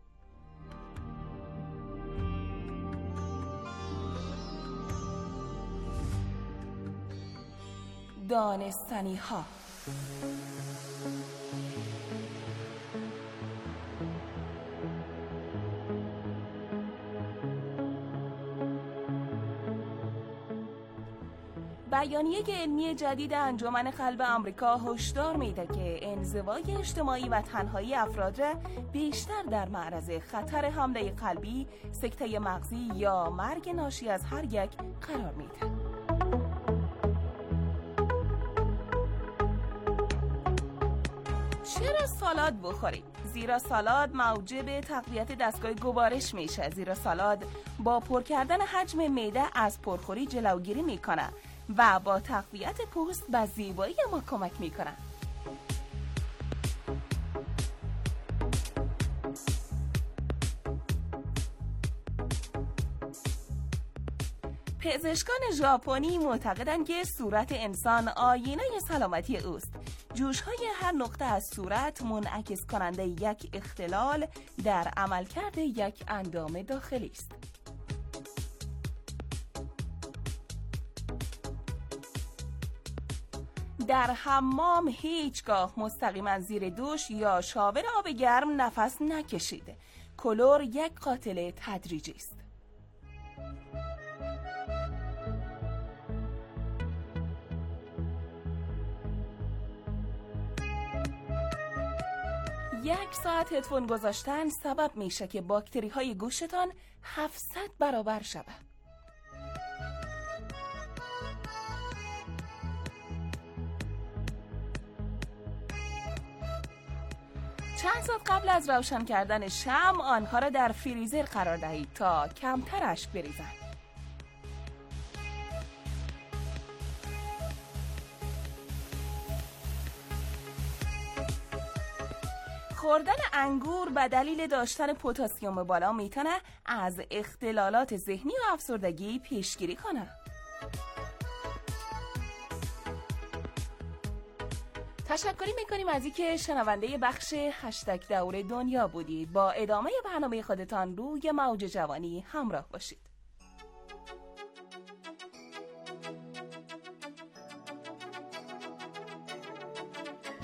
دانستنی ها. بیانیه علمی جدید انجمن قلب آمریکا هشدار میده که انزوای اجتماعی و تنهایی افراد را بیشتر در معرض خطر حمله قلبی، سکته مغزی یا مرگ ناشی از هر یک قرار میده. چرا سالاد بخورید؟ زیرا سالاد موجب تقویت دستگاه گوارش میشه. زیرا سالاد با پر کردن حجم معده از پرخوری جلوگیری میکنه و با تقویت پوست به زیبایی ما کمک میکنه. پزشکان ژاپنی معتقدند که صورت انسان آینه سلامتی اوست. جوش‌های هر نقطه از صورت منعکس کننده یک اختلال در عملکرد یک اندام داخلی است. در حمام هیچگاه مستقیما زیر دوش یا شاور آب گرم نفس نکشید. کلور یک قاتل تدریجی است. یک ساعت هدفون گذاشتن سبب میشه که باکتری های گوشتان 700 برابر شود. چند ساعت قبل از روشن کردن شمع آنها را در فریزر قرار دهید تا کمتر اشک بریزند. خوردن انگور به دلیل داشتن پتاسیم بالا میتونه از اختلالات ذهنی و افسردگی پیشگیری کنه. تشکر میکنیم از اینکه شنونده بخش هشتگ دور دنیا بودید. با ادامه برنامه خودتان روی موج جوانی همراه باشید.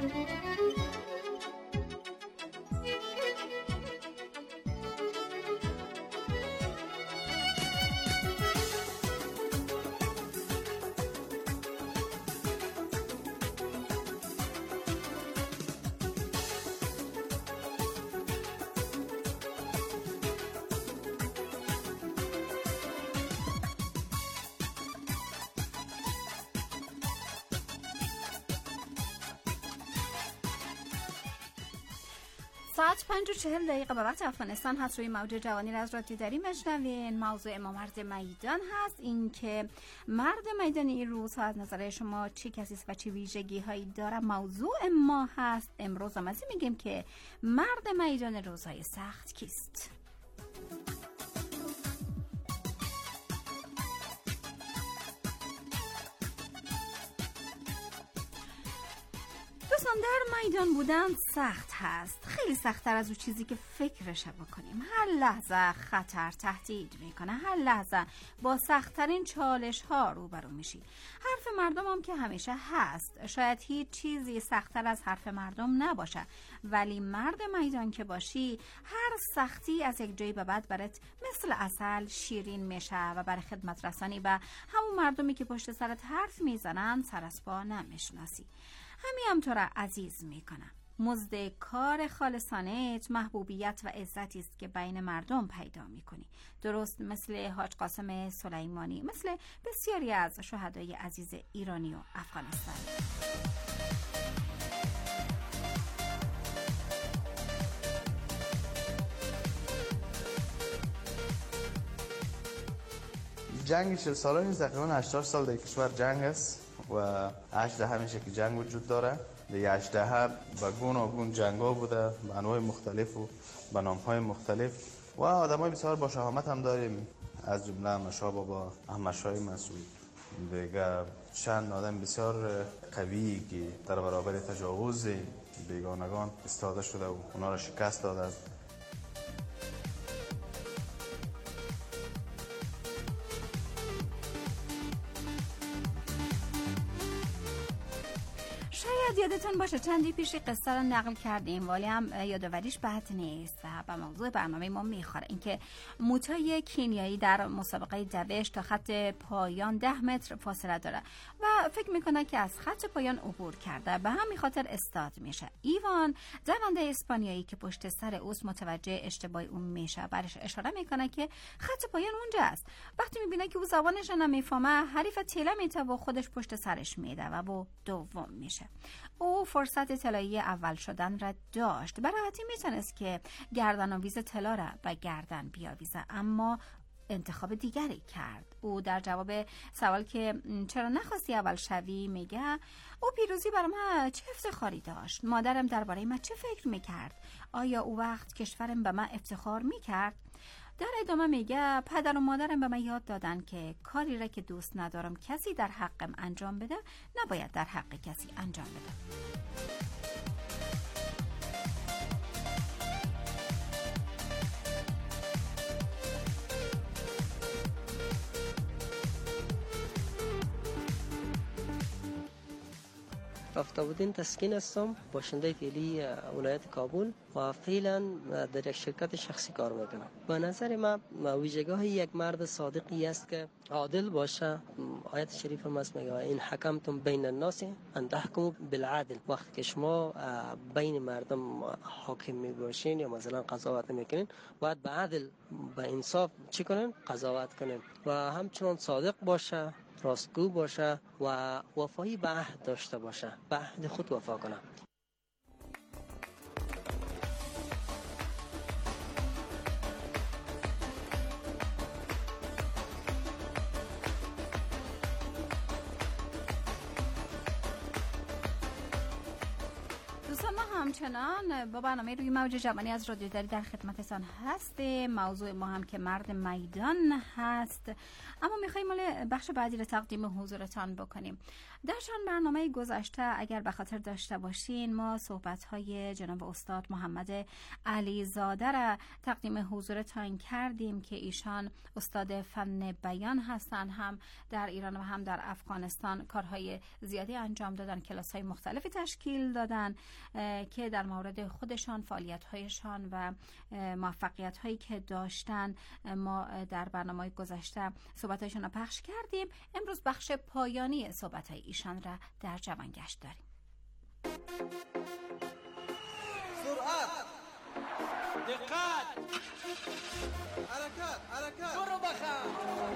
ساعت 5:40 به وقت افغانستان هست. روی موج جوانی را از رادیو داری میشنوین. موضوع ما مرد میدان هست. این که مرد میدانی این روزها از نظر شما چی کسی است و چه ویژگی هایی داره موضوع ما هست. امروز هم از میگیم که مرد میدان روزهای سخت کیست؟ در میدان بودن سخت هست، خیلی سخت‌تر از اون چیزی که فکرش بکنیم. هر لحظه خطر تهدید میکنه، هر لحظه با سخت‌ترین چالش ها روبرو میشی. حرف مردم هم که همیشه هست، شاید هیچ چیزی سخت‌تر از حرف مردم نباشه، ولی مرد میدان که باشی هر سختی از یک جایی به بعد برات مثل عسل شیرین میشه و برای خدمت رسانی به همون مردمی که پشت سرت حرف میزنن سر از پا نمیشناسی. هم تو را عزیز میکنم. مزد کار خالصانت محبوبیت و عزتی است که بین مردم پیدا میکنی، درست مثل حاج قاسم سلیمانی، مثل بسیاری از شهدای عزیز ایرانی و افغانستان. جنگ 40 ساله نیست، تقریبا 80 سال در کشور جنگ است و 8 دهه میشه که جنگ وجود داره. دیگه 8 دهه به گوناگون جنگا بوده، به انواع مختلف و به نام‌های مختلف و آدمای بسیار با شهامت هم داریم، از جمله مشا بابا، احمد شاه مسعود، دیگه چند آدم بسیار قوی که در برابر تجاوز بیگانگان ایستاده شده و اونا را شکست داده. یادتون باشه چندی پیش قصه رو نقل کردیم، ولی هم یادآوریش بد نیست و به موضوع برنامه ما میخوره. اینکه موتای کینیایی در مسابقه دوش تا خط پایان 10 متر فاصله داره و فکر میکنه که از خط پایان عبور کرده، به همین خاطر استاد میشه. ایوان دونده اسپانیایی که پشت سر اوست متوجه اشتباه اون میشه، برش اشاره میکنه که خط پایان اونجا است. وقتی میبینه که او زبانش نمیفهمه، حریف تیله میته و خودش پشت سرش میده و با دوم میشه. او فرصت طلایی اول شدن را داشت، به راحتی میتونست که گردن آویز طلا را به گردن بیاویزه، اما انتخاب دیگری کرد. او در جواب سوال که چرا نخواستی اول شوی میگه او پیروزی برای من چه افتخاری داشت، مادرم درباره من چه فکر میکرد، آیا او وقت کشورم به من افتخار میکرد. در ادامه میگه پدر و مادرم به من یاد دادن که کاری را که دوست ندارم کسی در حقم انجام بده نباید در حق کسی انجام بده. آفتاب‌الدین تسکین هستم، باشنده فعلی ولایت کابل و فعلا در یک شرکت شخصی کار میکنم. به نظر من ویژگی یک مرد صادقی است که عادل باشه. آیت شریف هم است میگه این حکمتم بین الناس ان تحکموا بالعدل. وقتی که شما بین مردم حاکم میباشین یا مثلا قضاوت میکنین، باید به عدل به انصاف چی کنین؟ قضاوت کنین و همچنان صادق باشه، راستگو باشه و وفایی به عهد داشته باشه، به عهد خود وفا کنه. همچنان با برنامه روی موج جوانی از رادیو دری در خدمتتان هستیم. موضوع ما هم که مرد میدان هست، اما میخواییم مال بخش بعدی رو تقدیم حضورتان بکنیم. در چند برنامه گذشته اگر به خاطر داشته باشین ما صحبت‌های جناب استاد محمد علیزاده را تقدیم حضورتان کردیم که ایشان استاد فن بیان هستند، هم در ایران و هم در افغانستان کارهای زیادی انجام دادن، کلاس‌های مختلفی تشکیل دادن که در مورد خودشان، فعالیت‌هایشان و موفقیت‌هایی که داشتن ما در برنامه گذشته صحبت‌هایشان را پخش کردیم. امروز بخش پایانی صحبت‌های ایشان را در جوانگشت داریم. سرعت، دقت، حرکت، برو بخم.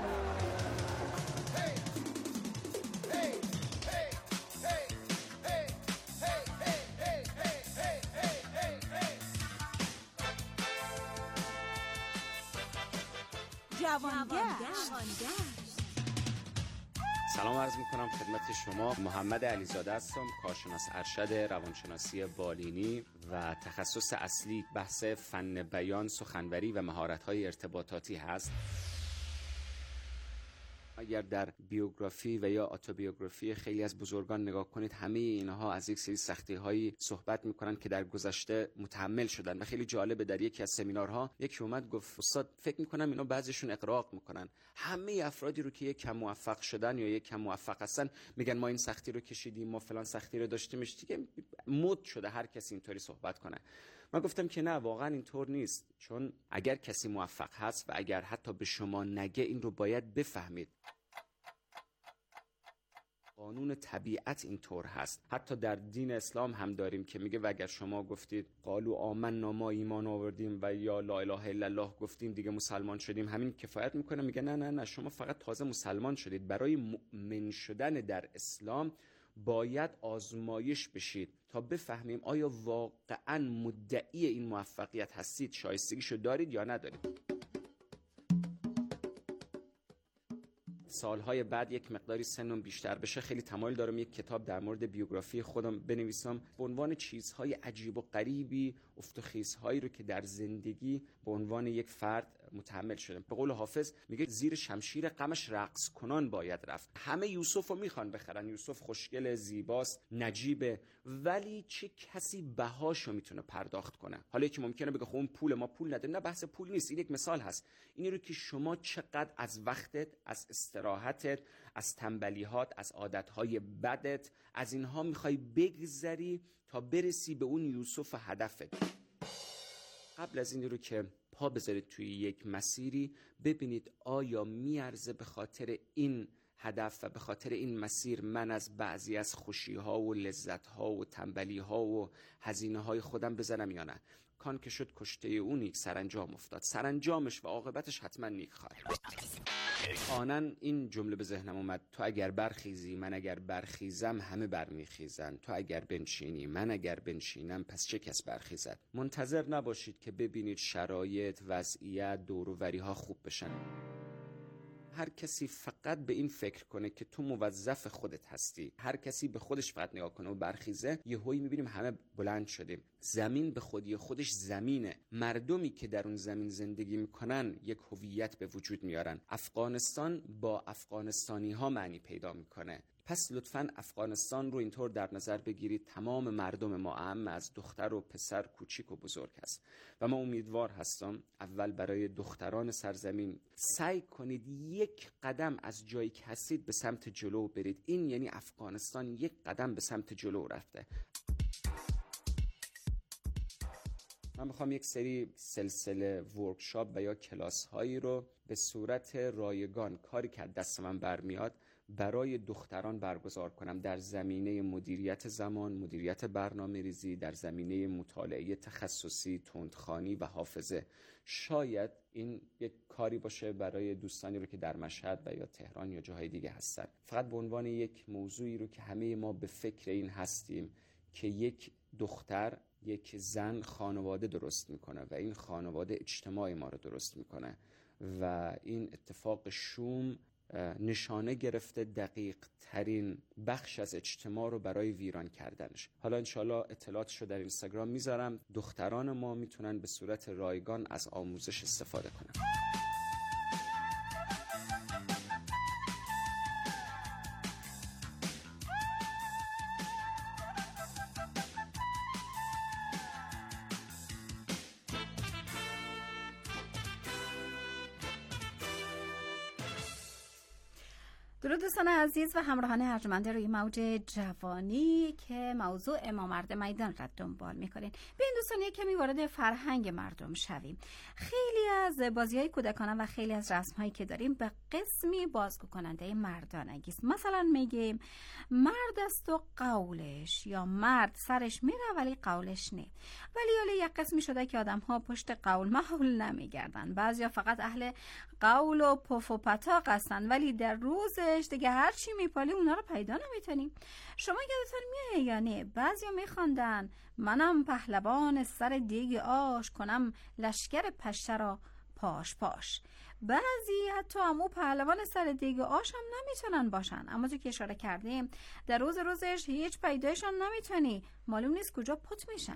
سلام عرض میکنم خدمت شما. محمد علیزاده هستم، کارشناس ارشد روانشناسی بالینی و تخصص اصلی بحث فن بیان، سخنوری و مهارت‌های ارتباطاتی هست. اگر در بیوگرافی و یا اتوبیوگرافی خیلی از بزرگان نگاه کنید، همه اینها از یک سری سختی‌هایی صحبت می‌کنن که در گذشته متحمل شدن و خیلی جالبه در یکی از سمینارها یکی اومد گفت استاد فکر می‌کنم اینا بعضیشون اقراق می‌کنن. همه افرادی رو که یک کم موفق شدن یا یک کم موفق هستن میگن ما این سختی رو کشیدیم، ما فلان سختی رو داشتیمش، دیگه مد شده هر کسی اینطوری صحبت کنه. من گفتم که نه، واقعا اینطور نیست، چون اگر کسی موفق هست و اگر حتی به شما نگه این رو باید بفهمید. قانون طبیعت اینطور هست. حتی در دین اسلام هم داریم که میگه و اگر شما گفتید قالوا آمنا ما ایمان آوردیم و یا لا اله الا الله گفتیم دیگه مسلمان شدیم، همین کفایت میکنه. میگه نه شما فقط تازه مسلمان شدید. برای مؤمن شدن در اسلام باید آزمایش بشید تا بفهمیم آیا واقعا مدعی این موفقیت هستید، شایستگیشو دارید یا ندارید. سالهای بعد یک مقداری سنم بیشتر بشه خیلی تمایل دارم یک کتاب در مورد بیوگرافی خودم بنویسم به عنوان چیزهای عجیب و غریبی، افت و خیزهایی رو که در زندگی به عنوان یک فرد متحمل شدم. به قول حافظ میگه زیر شمشیر غمش رقص کنان باید رفت. همه یوسف رو میخوان بخرن، یوسف خوشگل، زیباست، نجیبه، ولی چه کسی بهاشو میتونه پرداخت کنه؟ حالا یکی ممکنه بگه خب اون پول، ما پول نداریم. نه، بحث پول نیست، این یک مثال هست. اینی رو که شما چقدر از وقتت، از استراحتت، از تنبلیهات، از عادتهای بدت، از اینها میخوای بگذری تا برسی به اون یوسف هدفت. قبل از این رو که پا بذارید توی یک مسیری ببینید آیا میارزه به خاطر این هدف و به خاطر این مسیر من از بعضی از خوشی‌ها و لذت‌ها و تنبلی‌ها و هزینه‌های خودم بزنم یا نه. کان که شد کشته اون نیک سرانجام افتاد. سرانجامش و عاقبتش حتما نیک خواهد. آنن این جمله به ذهنم اومد: تو اگر برخیزی من اگر برخیزم همه برمیخیزن، تو اگر بنشینی من اگر بنشینم پس چه کس برخیزد. منتظر نباشید که ببینید شرایط، وضعیت، دور و وری‌ها خوب بشن. هر کسی فقط به این فکر کنه که تو موظف خودت هستی، هر کسی به خودش فقط نگاه کنه و برخیزه، یهویی میبینیم همه بلند شدیم. زمین به خودی خودش زمینه. مردمی که در اون زمین زندگی میکنن یک هویت به وجود میارن. افغانستان با افغانستانی ها معنی پیدا میکنه. پس لطفاً افغانستان رو اینطور در نظر بگیرید تمام مردم ما اعم از دختر و پسر، کوچیک و بزرگ هست و من امیدوار هستم اول برای دختران سرزمین سعی کنید یک قدم از جایی که هستید به سمت جلو برید. این یعنی افغانستان یک قدم به سمت جلو رفته. من میخوام یک سری سلسله ورکشاپ و یا کلاس هایی رو به صورت رایگان، کاری که دست من برمیاد، برای دختران برگزار کنم در زمینه مدیریت زمان، مدیریت برنامه ریزی، در زمینه مطالعه تخصصی، تندخوانی و حافظه. شاید این یک کاری باشه برای دوستانی رو که در مشهد و یا تهران یا جاهای دیگه هستن. فقط به عنوان یک موضوعی رو که همه ما به فکر این هستیم که یک دختر، یک زن خانواده درست میکنه و این خانواده اجتماع ما رو درست میکنه و این اتفاق شوم نشانه گرفته دقیق ترین بخش از اجتماع رو برای ویران کردنش. حالا انشالله اطلاعاتش رو در اینستاگرام میذارم. دختران ما میتونن به صورت رایگان از آموزش استفاده کنن. درود دوستان عزیز و همراهان ارجمند روی موج جوانی که موضوع امامرد میدان را دنبال میکنین. به این دوستان کمی وارد فرهنگ مردم شویم. خیلی از بازی‌های کودکانه و خیلی از رسم‌هایی که داریم به قسمی بازگو کننده مردانگی است. مثلا میگیم مرد است و قولش، یا مرد سرش میره ولی قولش نه. ولی حالا یک قسمی شده که آدم‌ها پشت قول محول نمیگردن. بعضیا فقط اهل قول و پف و پتاق هستن ولی در روزش دیگه هر چی میپالی اونا رو پیدا نمیتونیم. شما یادتون میاد یا نه؟ بعضیا میخواندن منم پهلوان سر دیگ آش، کنم لشکر پشه را پاش پاش. بعضی حتی همو پهلوان سر دیگ آش هم نمیتونن باشن، اما تو که اشاره کردیم در روزش هیچ پیدایشان نمیتونی، معلوم نیست کجا پت میشن.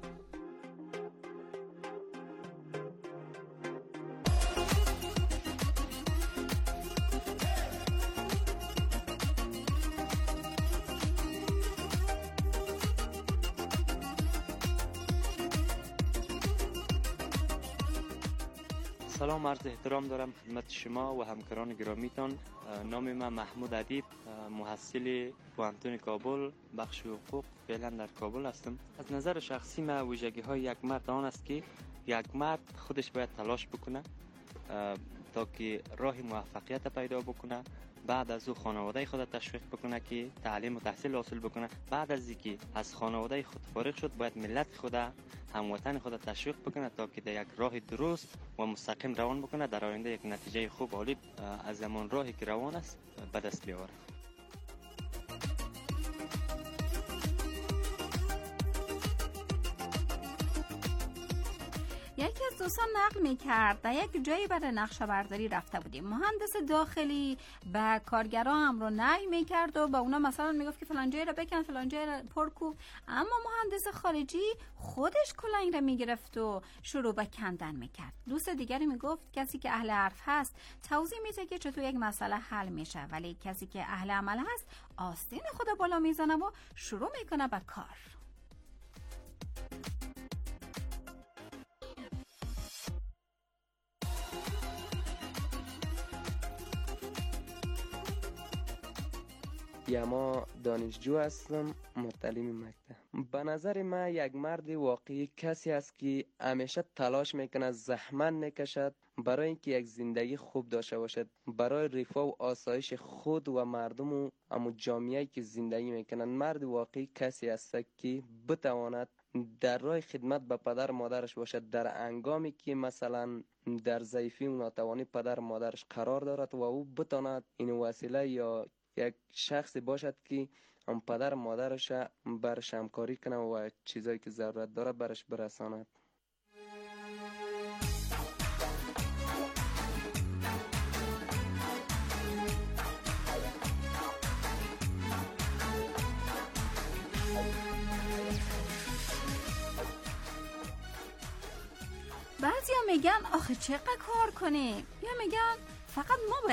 سلام، عرض احترام دارم خدمت شما و همکاران گرامیتان. نام من محمود ادیب، محصل پوهنتون کابل، بخش حقوق، فعلا در کابل هستم. از نظر شخصی من ویژگی های یک مرد آن است که یک مرد خودش باید تلاش بکنه تا که راه موفقیت پیدا بکنه. بعد از او خانواده خود تشویق بکنه که تعلیم و تحصیل حاصل بکنه. بعد از اینکه از خانواده خود فارغ شد باید ملت خود، هموطن خود تشویق بکنه تا که در یک راه درست و مستقیم روان بکنه، در آینده یک نتیجه خوب عالی از همان راهی که روان است به دست بیاورد. یکی از دوستان نقل میکرد در یک جایی برای نقشه برداری رفته بودیم، مهندس داخلی به کارگران امر و نهی میکرد و به اونا مثلا میگفت که فلان جایی را بکن، فلان جایی را پر کو، اما مهندس خارجی خودش کلنگ را میگرفت و شروع به کندن میکرد. دوست دیگری میگفت کسی که اهل حرف هست توضیح میده که چطور یک مسئله حل میشه، ولی کسی که اهل عمل هست آستین خود بالا میزنه و شروع میکنه به کار. ما دانشجو هستم، متعلم مکتب. به نظر من یک مرد واقعی کسی است که همیشه تلاش میکنه، زحمت میکشد برای اینکه یک زندگی خوب داشته باشد، برای رفاه و آسایش خود و مردم و همون جامعه‌ای که زندگی میکنند. مرد واقعی کسی است که بتواند در راه خدمت به پدر مادرش باشد در هنگامی که مثلا در ضعیفی و ناتوانی پدر مادرش قرار دارد و او بتواند این وسیله یا یک شخص باشد که هم پدر مادرش برش همکاری کنه و چیزایی که ضرورت داره برش برساند. بعضیا میگن آخه چقدر کار کنیم، یا میگن فقط ما